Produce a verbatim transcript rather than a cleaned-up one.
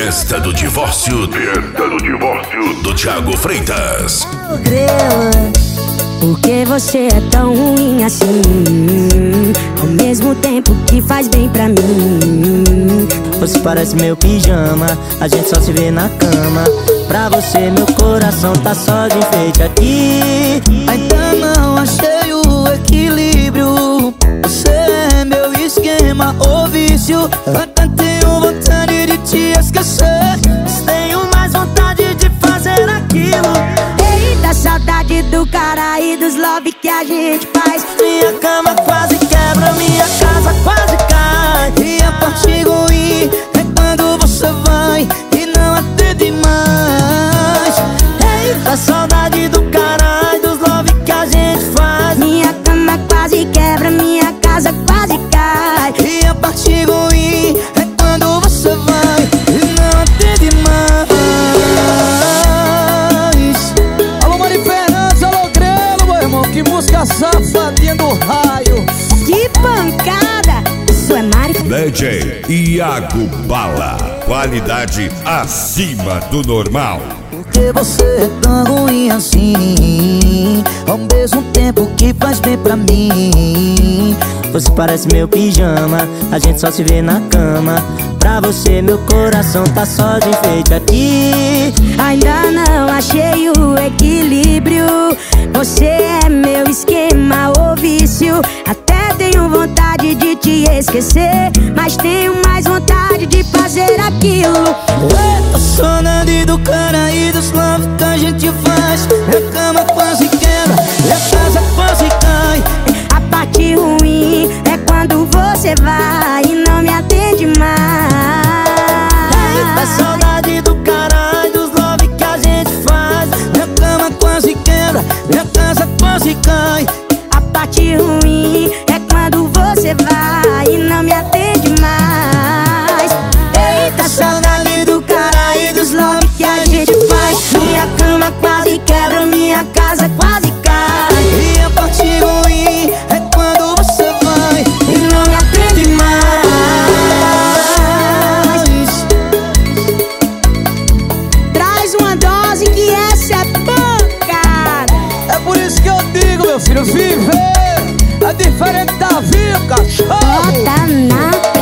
Fiesta do Divórcio. Fiesta do Divórcio do Thiago Freitas. Por que você é tão ruim assim? Ao mesmo tempo que faz bem pra mim. Você parece meu pijama, a gente só se vê na cama. Pra você meu coração tá só de enfeite aqui. Ainda não achei o equilíbrio. Você é meu esquema ou vício. Até tenho vontade de te esquecer, mas tenho mais vontade de fazer aquilo. Eita, saudade do cara e dos love que a gente faz. Minha cama quase quebra, minha casa quase cai. E a parte ruim é quando você vai e não atende mais. Eita, saudade do cara e dos love que a gente faz. Minha cama quase quebra, minha casa quase cai. E a parte ruim é quando você vai e não atende mais. Alô, Mari Fernandes, alô, Grelo, meu irmão. Que música safadinha do raio. Que pancada! Isso é Mari. D J Iago Bala. Qualidade acima do normal. Por que você é tão ruim assim? Ao mesmo tempo que faz bem pra mim. Você parece meu pijama, a gente só se vê na cama. Pra você meu coração tá só de enfeite aqui. Ainda não achei o equilíbrio. Você é meu esquema ou vício. Até tenho vontade de te esquecer, mas tenho mais vontade de fazer aquilo. Eita, saudade do cara e dos love que a gente faz. Minha cama quase quebra, minha casa quase cai. A parte ruim é quando você vai e não me atende mais. Eita, saudade do cara e dos love que a gente faz. Minha cama quase quebra, minha casa quase cai. A parte ruim é quando você vai e não me atende mais. Eita, saudade do cara e dos love que a gente faz. Minha cama quase quebra, minha casa quase cai. E a parte ruim é quando você vai E não me atende mais. Traz uma dose que essa é pancada. É por isso que eu digo, meu filho, viver é diferente da vida, cachorro. Bota na